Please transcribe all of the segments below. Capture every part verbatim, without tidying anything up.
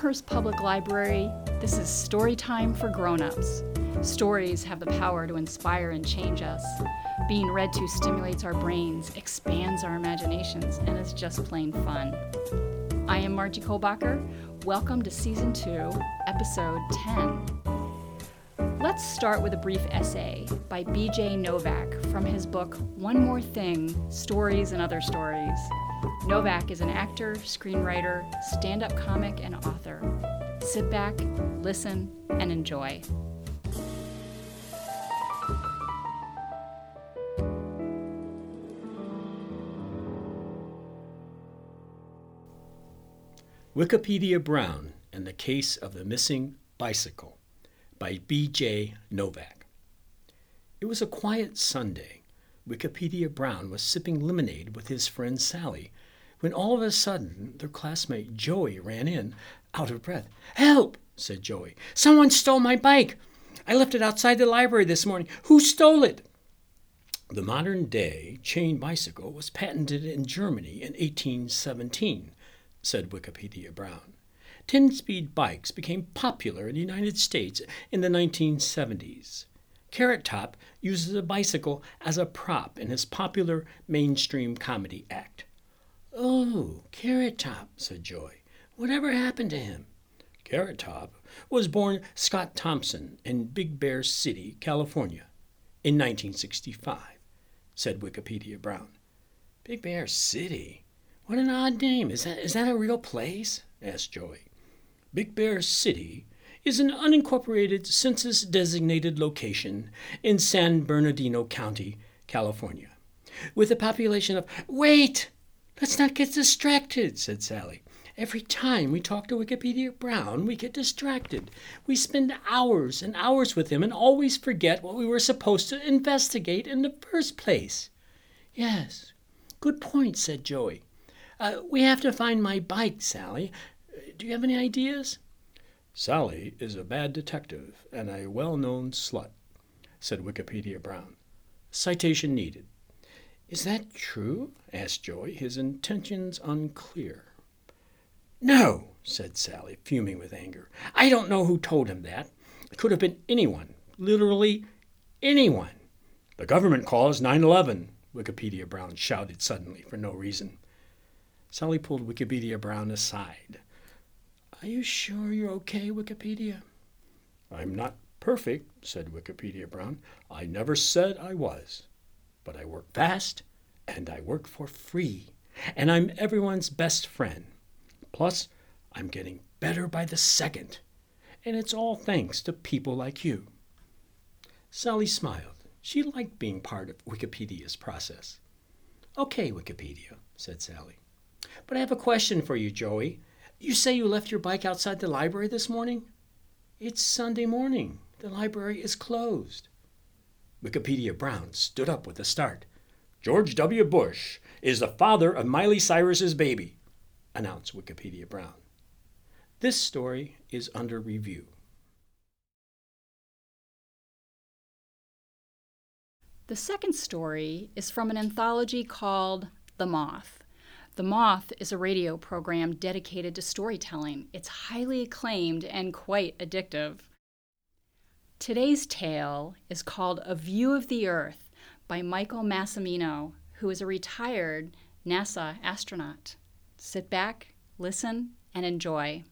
Amherst Public Library, this is story time for grown-ups. Stories have the power to inspire and change us. Being read to stimulates our brains, expands our imaginations, and is just plain fun. I am Margie Kohlbacher. Welcome to Season two, Episode ten. Let's start with a brief essay by B J Novak from his book, One More Thing, Stories and Other Stories. Novak is an actor, screenwriter, stand-up comic, and author. Sit back, listen, and enjoy. Wikipedia Brown and the Case of the Missing Bicycle by B J Novak. It was a quiet Sunday. Wikipedia Brown was sipping lemonade with his friend Sally when all of a sudden their classmate Joey ran in, out of breath. "Help!" said Joey. "Someone stole my bike. I left it outside the library this morning. Who stole it?" The modern-day chain bicycle was patented in Germany in eighteen seventeen, said Wikipedia Brown. Ten-speed bikes became popular in the United States in the nineteen seventies. Carrot Top uses a bicycle as a prop in his popular mainstream comedy act. "Oh, Carrot Top," said Joy. "Whatever happened to him?" Carrot Top was born Scott Thompson in Big Bear City, California, in nineteen sixty-five, said Wikipedia Brown. Big Bear City? What an odd name. Is that, is that a real place? Asked Joey. Big Bear City is an unincorporated census-designated location in San Bernardino County, California, with a population of... Wait! Let's not get distracted, said Sally. Every time we talk to Wikipedia Brown, we get distracted. We spend hours and hours with him and always forget what we were supposed to investigate in the first place. Yes, good point, said Joey. Uh, we have to find my bike, Sally. Do you have any ideas? Sally is a bad detective and a well-known slut, said Wikipedia Brown. Citation needed. Is that true? Asked Joey, his intentions unclear. No, said Sally, fuming with anger. I don't know who told him that. It could have been anyone, literally anyone. The government calls nine eleven, Wikipedia Brown shouted suddenly for no reason. Sally pulled Wikipedia Brown aside. Are you sure you're okay, Wikipedia? I'm not perfect, said Wikipedia Brown. I never said I was. But I work fast, and I work for free, and I'm everyone's best friend. Plus, I'm getting better by the second, and it's all thanks to people like you. Sally smiled. She liked being part of Wikipedia's process. Okay, Wikipedia, said Sally. But I have a question for you, Joey. You say you left your bike outside the library this morning? It's Sunday morning. The library is closed. Wikipedia Brown stood up with a start. George W. Bush is the father of Miley Cyrus's baby, announced Wikipedia Brown. This story is under review. The second story is from an anthology called The Moth. The Moth is a radio program dedicated to storytelling. It's highly acclaimed and quite addictive. Today's tale is called A View of the Earth by Michael Massimino, who is a retired NASA astronaut. Sit back, listen, and enjoy.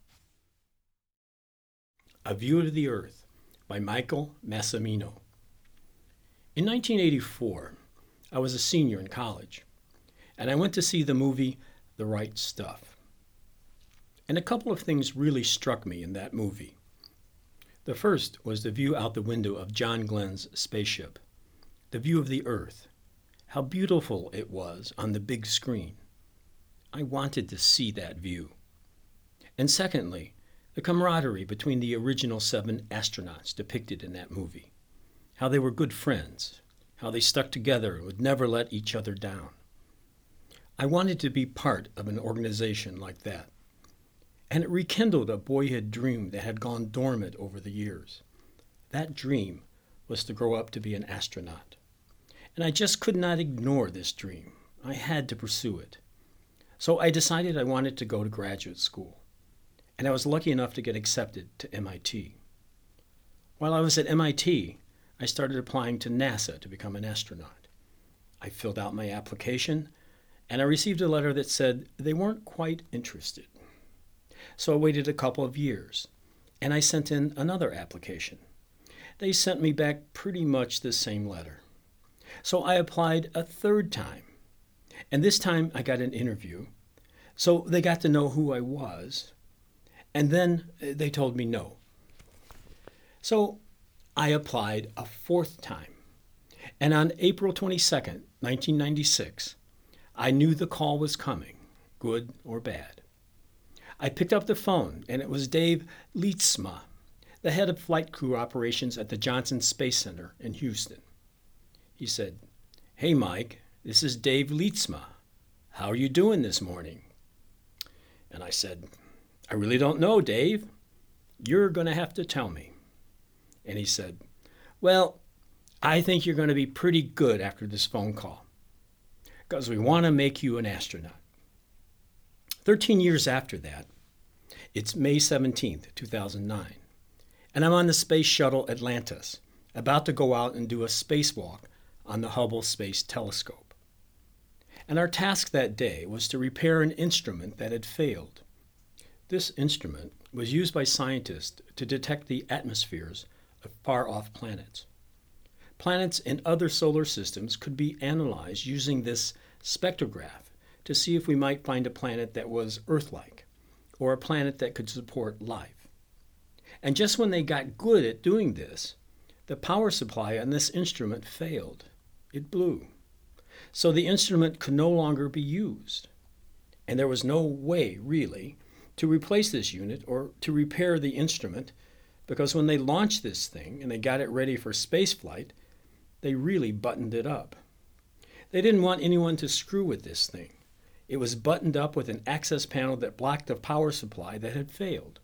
A View of the Earth by Michael Massimino. In nineteen eighty-four, I was a senior in college, and I went to see the movie The Right Stuff. And a couple of things really struck me in that movie. The first was the view out the window of John Glenn's spaceship, the view of the Earth, how beautiful it was on the big screen. I wanted to see that view. And secondly, the camaraderie between the original seven astronauts depicted in that movie, how they were good friends, how they stuck together and would never let each other down. I wanted to be part of an organization like that. And it rekindled a boyhood dream that had gone dormant over the years. That dream was to grow up to be an astronaut. And I just could not ignore this dream. I had to pursue it. So I decided I wanted to go to graduate school. and I was lucky enough to get accepted to M I T. While I was at M I T, I started applying to NASA to become an astronaut. I filled out my application, and I received a letter that said they weren't quite interested. So I waited a couple of years, and I sent in another application. They sent me back pretty much the same letter. So I applied a third time, and this time I got an interview. So they got to know who I was, and then they told me no. So I applied a fourth time, and on April twenty-second, nineteen ninety-six, I knew the call was coming, good or bad. I picked up the phone, and it was Dave Leetsma, the head of flight crew operations at the Johnson Space Center in Houston. He said, "Hey, Mike, this is Dave Leetsma. How are you doing this morning?" And I said, "I really don't know, Dave. You're going to have to tell me." And he said, "Well, I think you're going to be pretty good after this phone call, because we want to make you an astronaut." Thirteen years after that, it's May seventeenth, two thousand nine, and I'm on the Space Shuttle Atlantis, about to go out and do a spacewalk on the Hubble Space Telescope. And our task that day was to repair an instrument that had failed. This instrument was used by scientists to detect the atmospheres of far-off planets. Planets in other solar systems could be analyzed using this spectrograph to see if we might find a planet that was Earth-like, or a planet that could support life. And just when they got good at doing this, the power supply on this instrument failed. It blew. So the instrument could no longer be used. And there was no way, really, to replace this unit or to repair the instrument, because when they launched this thing and they got it ready for spaceflight, they really buttoned it up. They didn't want anyone to screw with this thing. It was buttoned up with an access panel that blocked the power supply that had failed.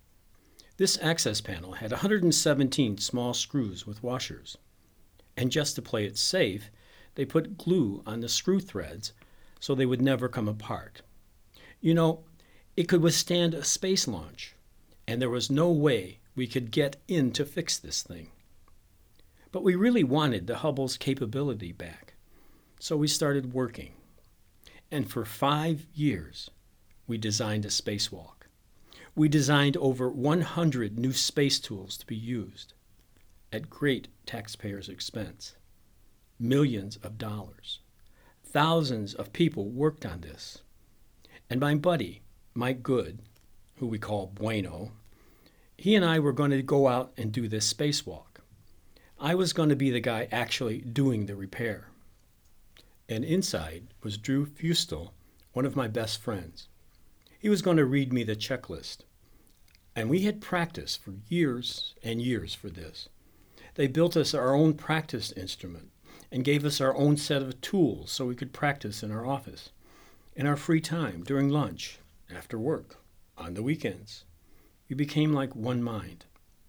This access panel had one hundred seventeen small screws with washers. And just to play it safe, they put glue on the screw threads so they would never come apart. You know, it could withstand a space launch, and there was no way we could get in to fix this thing. But we really wanted the Hubble's capability back, so we started working. And for five years, we designed a spacewalk. We designed over one hundred new space tools to be used at great taxpayers' expense. Millions of dollars. Thousands of people worked on this. And my buddy, Mike Good, who we call Bueno, he and I were going to go out and do this spacewalk. I was going to be the guy actually doing the repair. And inside was Drew Fustel, one of my best friends. He was going to read me the checklist. And we had practiced for years and years for this. They built us our own practice instrument and gave us our own set of tools so we could practice in our office, in our free time, during lunch, after work, on the weekends. We became like one mind.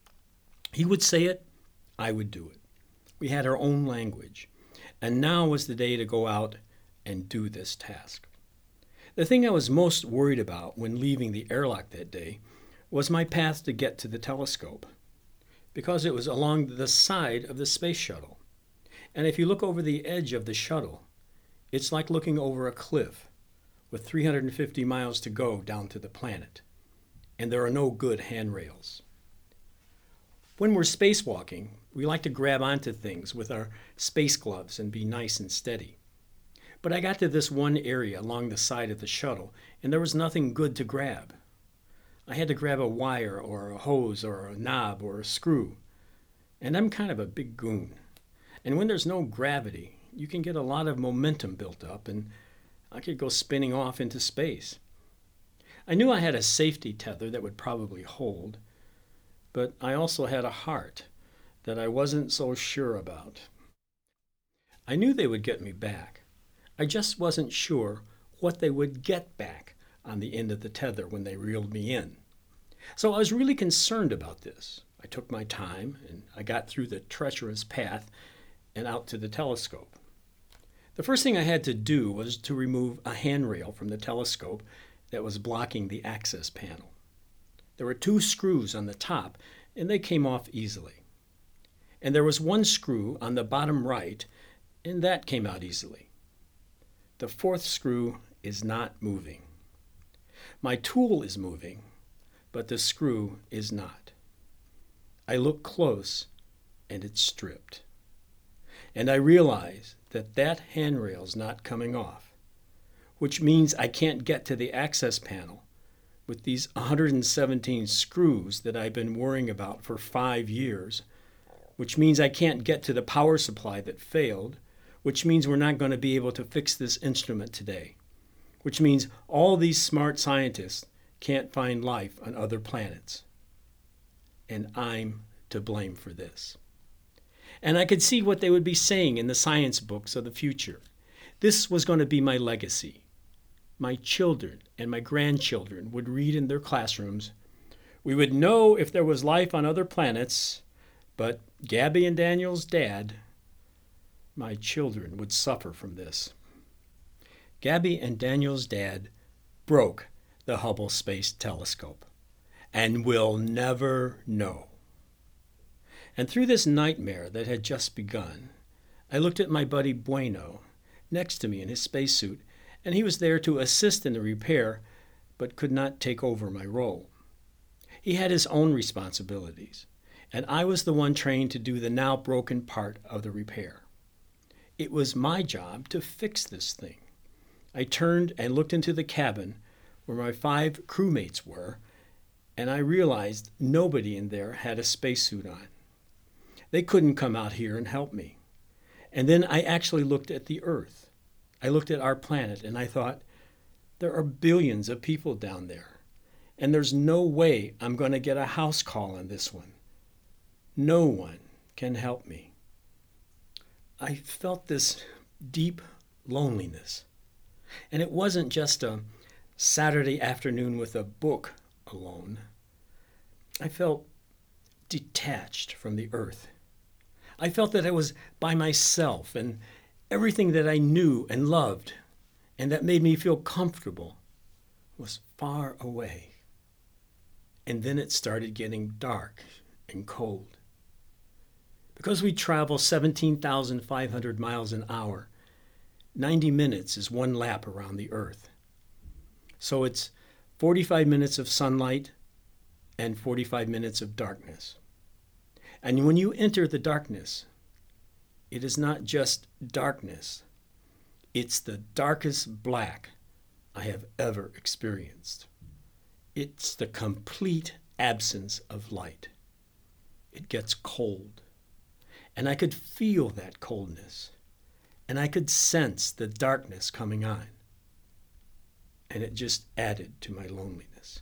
He would say it, I would do it. We had our own language. And now was the day to go out and do this task. The thing I was most worried about when leaving the airlock that day was my path to get to the telescope, because it was along the side of the space shuttle. And if you look over the edge of the shuttle, it's like looking over a cliff with three hundred fifty miles to go down to the planet. And there are no good handrails. When we're spacewalking, we like to grab onto things with our space gloves and be nice and steady. But I got to this one area along the side of the shuttle, and there was nothing good to grab. I had to grab a wire or a hose or a knob or a screw. And I'm kind of a big goon. And when there's no gravity, you can get a lot of momentum built up, and I could go spinning off into space. I knew I had a safety tether that would probably hold, but I also had a heart that I wasn't so sure about. I knew they would get me back. I just wasn't sure what they would get back on the end of the tether when they reeled me in. So I was really concerned about this. I took my time, and I got through the treacherous path and out to the telescope. The first thing I had to do was to remove a handrail from the telescope that was blocking the access panel. There were two screws on the top, and they came off easily. And there was one screw on the bottom right, and that came out easily. The fourth screw is not moving. My tool is moving, but the screw is not. I look close, and it's stripped. And I realize that that handrail's not coming off, which means I can't get to the access panel with these one hundred seventeen screws that I've been worrying about for five years, which means I can't get to the power supply that failed, which means we're not going to be able to fix this instrument today, which means all these smart scientists can't find life on other planets. And I'm to blame for this. And I could see what they would be saying in the science books of the future. This was going to be my legacy. My children and my grandchildren would read in their classrooms, "We would know if there was life on other planets, but Gabby and Daniel's dad," my children would suffer from this. Gabby and Daniel's dad broke the Hubble Space Telescope and will never know. And through this nightmare that had just begun, I looked at my buddy Bueno next to me in his spacesuit, and he was there to assist in the repair, but could not take over my role. He had his own responsibilities, and I was the one trained to do the now broken part of the repair. It was my job to fix this thing. I turned and looked into the cabin where my five crewmates were, and I realized nobody in there had a spacesuit on. They couldn't come out here and help me. And then I actually looked at the Earth. I looked at our planet, and I thought, there are billions of people down there, and there's no way I'm going to get a house call on this one. No one can help me. I felt this deep loneliness. And it wasn't just a Saturday afternoon with a book alone. I felt detached from the earth. I felt that I was by myself, and everything that I knew and loved and that made me feel comfortable was far away. And then it started getting dark and cold. Because we travel seventeen thousand five hundred miles an hour, ninety minutes is one lap around the earth. So it's forty-five minutes of sunlight and forty-five minutes of darkness. And when you enter the darkness, it is not just darkness. It's the darkest black I have ever experienced. It's the complete absence of light. It gets cold. And I could feel that coldness. And I could sense the darkness coming on. And it just added to my loneliness.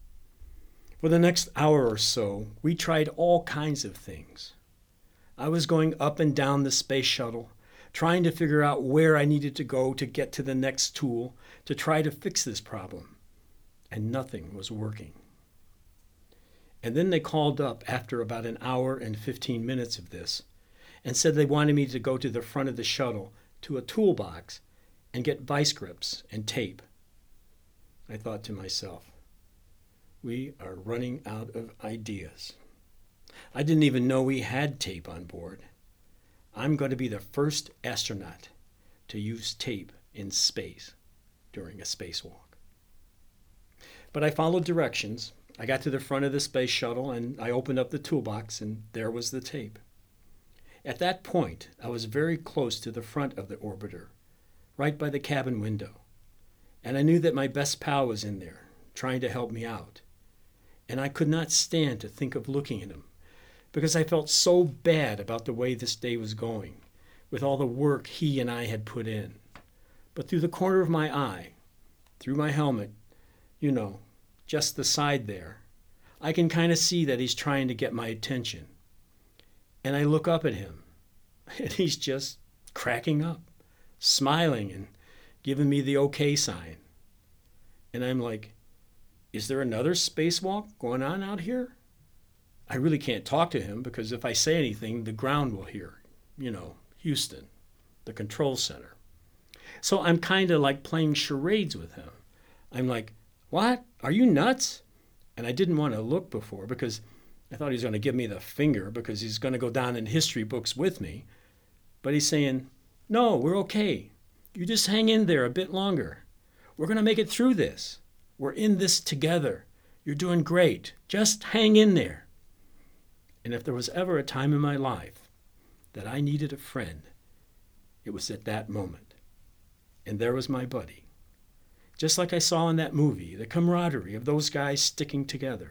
For the next hour or so, we tried all kinds of things. I was going up and down the space shuttle, trying to figure out where I needed to go to get to the next tool to try to fix this problem. And nothing was working. And then they called up after about an hour and fifteen minutes of this and said they wanted me to go to the front of the shuttle to a toolbox and get vice grips and tape. I thought to myself, we are running out of ideas. I didn't even know we had tape on board. I'm going to be the first astronaut to use tape in space during a spacewalk. But I followed directions. I got to the front of the space shuttle and I opened up the toolbox and there was the tape. At that point, I was very close to the front of the orbiter, right by the cabin window. And I knew that my best pal was in there, trying to help me out. And I could not stand to think of looking at him, because I felt so bad about the way this day was going, with all the work he and I had put in. But through the corner of my eye, through my helmet, you know, just the side there, I can kind of see that he's trying to get my attention. And I look up at him, and he's just cracking up, smiling and giving me the okay sign. And I'm like, is there another spacewalk going on out here? I really can't talk to him because if I say anything, the ground will hear. You know, Houston, the control center. So I'm kind of like playing charades with him. I'm like, what? Are you nuts? And I didn't want to look before because I thought he was going to give me the finger because he's going to go down in history books with me. But he's saying, no, we're okay. You just hang in there a bit longer. We're going to make it through this. We're in this together. You're doing great. Just hang in there. And if there was ever a time in my life that I needed a friend, it was at that moment. And there was my buddy. Just like I saw in that movie, the camaraderie of those guys sticking together.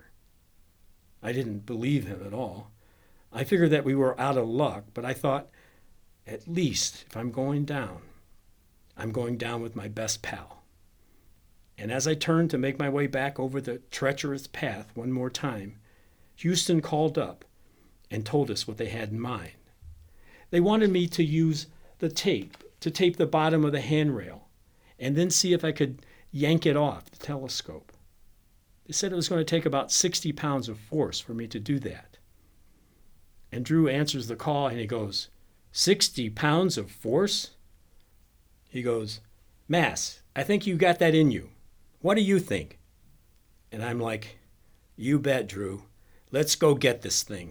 I didn't believe him at all. I figured that we were out of luck, but I thought, at least if I'm going down, I'm going down with my best pal. And as I turned to make my way back over the treacherous path one more time, Houston called up and told us what they had in mind. They wanted me to use the tape to tape the bottom of the handrail and then see if I could yank it off the telescope. They said it was going to take about sixty pounds of force for me to do that. And Drew answers the call and he goes, sixty pounds of force? He goes, Mass, I think you got that in you. What do you think? And I'm like, you bet, Drew. Let's go get this thing.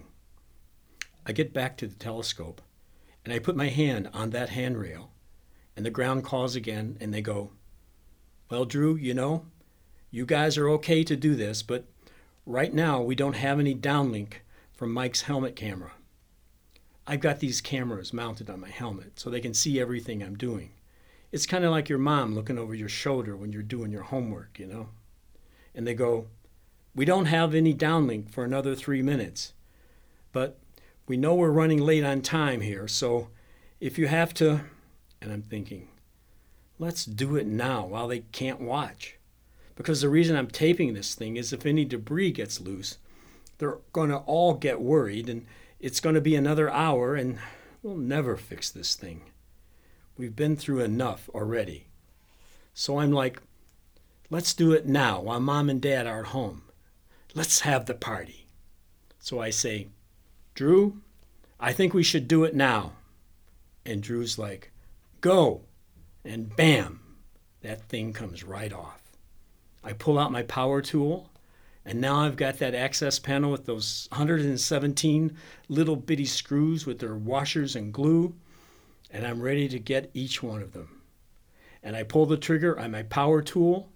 I get back to the telescope and I put my hand on that handrail and the ground calls again and they go, well, Drew, you know, you guys are okay to do this, but right now we don't have any downlink from Mike's helmet camera. I've got these cameras mounted on my helmet so they can see everything I'm doing. It's kind of like your mom looking over your shoulder when you're doing your homework, you know. And they go, we don't have any downlink for another three minutes, but we know we're running late on time here, so if you have to, and I'm thinking, let's do it now while they can't watch. Because the reason I'm taping this thing is if any debris gets loose, they're going to all get worried and it's going to be another hour and we'll never fix this thing. We've been through enough already. So I'm like, let's do it now while Mom and Dad are at home. Let's have the party. So I say, Drew, I think we should do it now. And Drew's like, go. And bam, that thing comes right off. I pull out my power tool, and now I've got that access panel with those one hundred seventeen little bitty screws with their washers and glue, and I'm ready to get each one of them. And I pull the trigger on my power tool,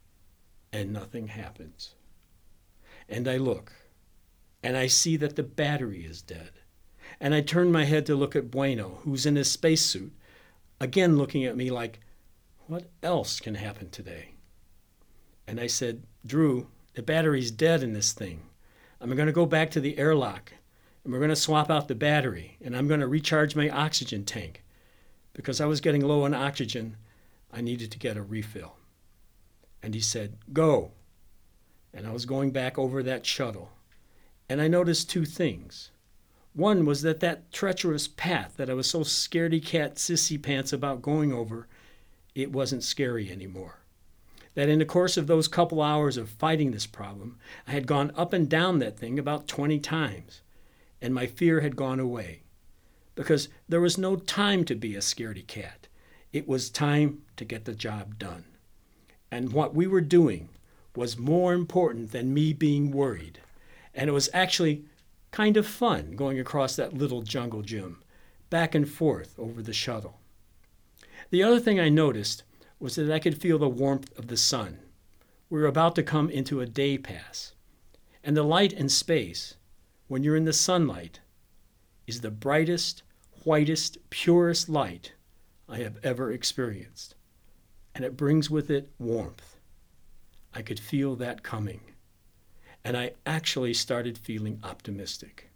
and nothing happens. And I look, and I see that the battery is dead. And I turn my head to look at Bueno, who's in his spacesuit, again looking at me like, what else can happen today? And I said, Drew, the battery's dead in this thing. I'm going to go back to the airlock, and we're going to swap out the battery, and I'm going to recharge my oxygen tank. Because I was getting low on oxygen, I needed to get a refill. And he said, go. And I was going back over that shuttle, and I noticed two things. One was that that treacherous path that I was so scaredy cat sissy pants about going over, it wasn't scary anymore. That in the course of those couple hours of fighting this problem, I had gone up and down that thing about twenty times, and my fear had gone away. Because there was no time to be a scaredy cat. It was time to get the job done. And what we were doing was more important than me being worried. And it was actually kind of fun going across that little jungle gym, back and forth over the shuttle. The other thing I noticed was that I could feel the warmth of the sun. We were about to come into a day pass. And the light in space, when you're in the sunlight, is the brightest, whitest, purest light I have ever experienced. And it brings with it warmth. I could feel that coming. And I actually started feeling optimistic.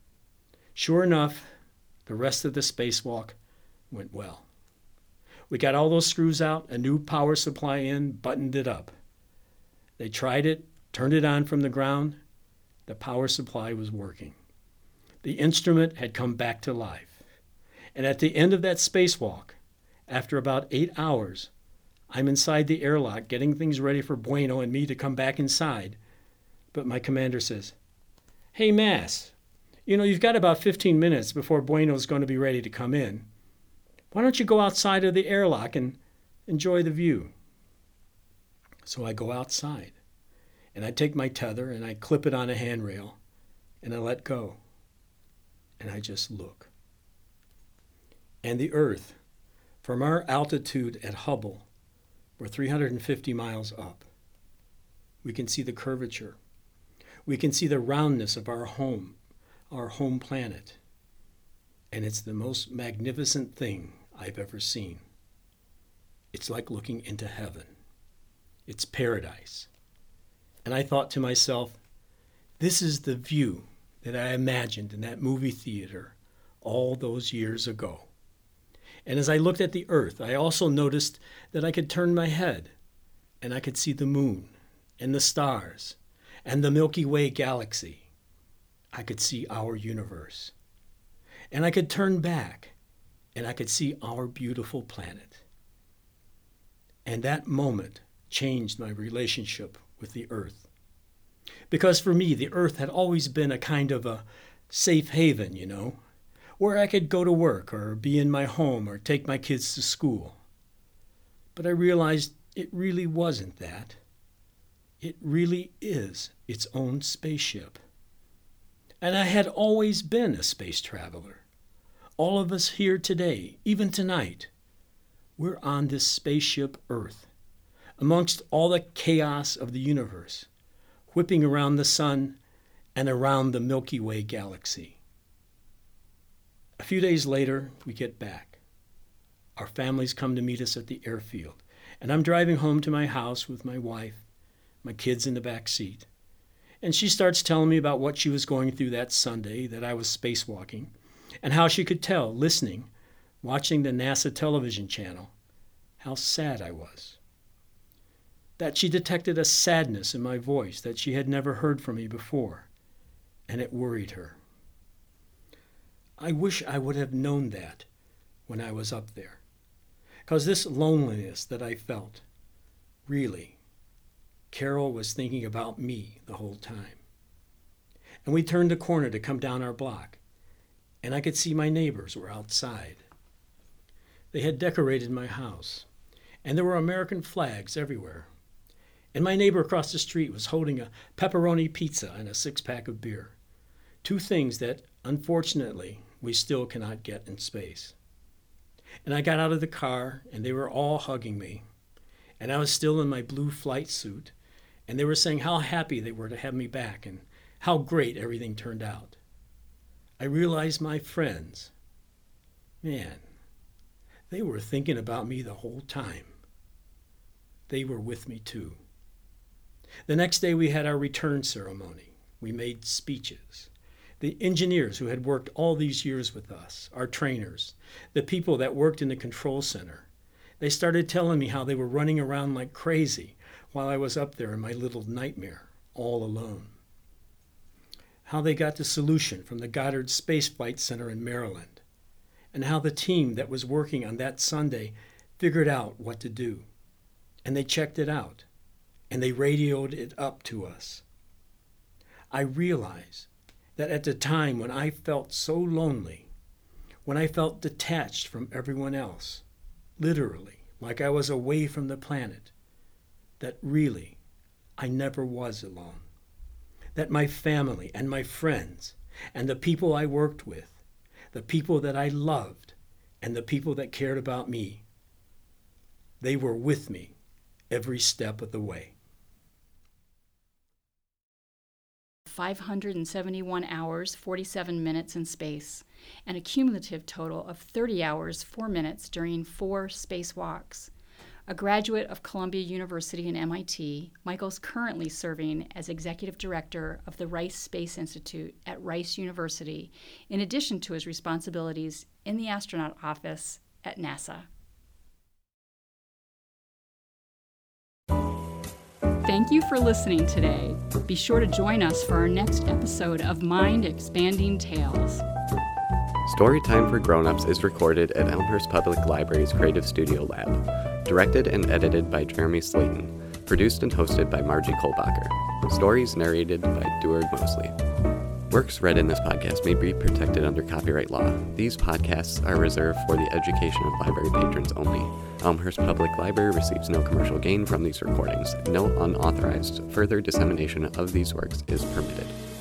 Sure enough, the rest of the spacewalk went well. We got all those screws out, a new power supply in, buttoned it up. They tried it, turned it on from the ground. The power supply was working. The instrument had come back to life. And at the end of that spacewalk, after about eight hours, I'm inside the airlock getting things ready for Bueno and me to come back inside. But my commander says, hey, Mass, you know, you've got about fifteen minutes before Bueno's going to be ready to come in. Why don't you go outside of the airlock and enjoy the view? So I go outside, And I take my tether and I clip it on a handrail and I let go. And I just look. And the Earth, from our altitude at Hubble, we're three hundred fifty miles up. We can see the curvature. We can see the roundness of our home, our home planet. And it's the most magnificent thing I've ever seen. It's like looking into heaven. It's paradise. And I thought to myself, this is the view that I imagined in that movie theater all those years ago. And as I looked at the Earth, I also noticed that I could turn my head and I could see the moon and the stars and the Milky Way galaxy. I could see our universe. And I could turn back and I could see our beautiful planet. And that moment changed my relationship with the Earth. Because for me, the Earth had always been a kind of a safe haven, you know, where I could go to work or be in my home or take my kids to school. But I realized it really wasn't that. It really is its own spaceship. And I had always been a space traveler. All of us here today, even tonight, we're on this spaceship Earth, amongst all the chaos of the universe, whipping around the sun and around the Milky Way galaxy. A few days later, we get back. Our families come to meet us at the airfield, and I'm driving home to my house with my wife, my kids in the back seat. And she starts telling me about what she was going through that Sunday that I was spacewalking, and how she could tell, listening, watching the NASA television channel, how sad I was. That she detected a sadness in my voice that she had never heard from me before, and it worried her. I wish I would have known that when I was up there, because this loneliness that I felt, really, Carol was thinking about me the whole time. And we turned the corner to come down our block, and I could see my neighbors were outside. They had decorated my house, and there were American flags everywhere. And my neighbor across the street was holding a pepperoni pizza and a six-pack of beer, two things that, unfortunately, we still cannot get in space. And I got out of the car, and they were all hugging me, and I was still in my blue flight suit, and they were saying how happy they were to have me back and how great everything turned out. I realized my friends, man, they were thinking about me the whole time. They were with me too. The next day we had our return ceremony. We made speeches. The engineers who had worked all these years with us, our trainers, the people that worked in the control center, they started telling me how they were running around like crazy while I was up there in my little nightmare, all alone. How they got the solution from the Goddard Space Flight Center in Maryland, and how the team that was working on that Sunday figured out what to do. And they checked it out, and they radioed it up to us. I realized that at the time when I felt so lonely, when I felt detached from everyone else, literally, like I was away from the planet, that really, I never was alone. That my family and my friends and the people I worked with, the people that I loved and the people that cared about me, they were with me every step of the way. five hundred seventy-one hours, forty-seven minutes in space, and a cumulative total of thirty hours, four minutes during four spacewalks. A graduate of Columbia University and M I T, Michael's currently serving as executive director of the Rice Space Institute at Rice University, in addition to his responsibilities in the astronaut office at NASA. Thank you for listening today. Be sure to join us for our next episode of Mind Expanding Tales. Storytime for Grown-Ups is recorded at Elmhurst Public Library's Creative Studio Lab. Directed and edited by Jeremy Slayton. Produced and hosted by Margie Kolbacher. Stories narrated by Duard Mosley. Works read in this podcast may be protected under copyright law. These podcasts are reserved for the education of library patrons only. Elmhurst Public Library receives no commercial gain from these recordings. No unauthorized further dissemination of these works is permitted.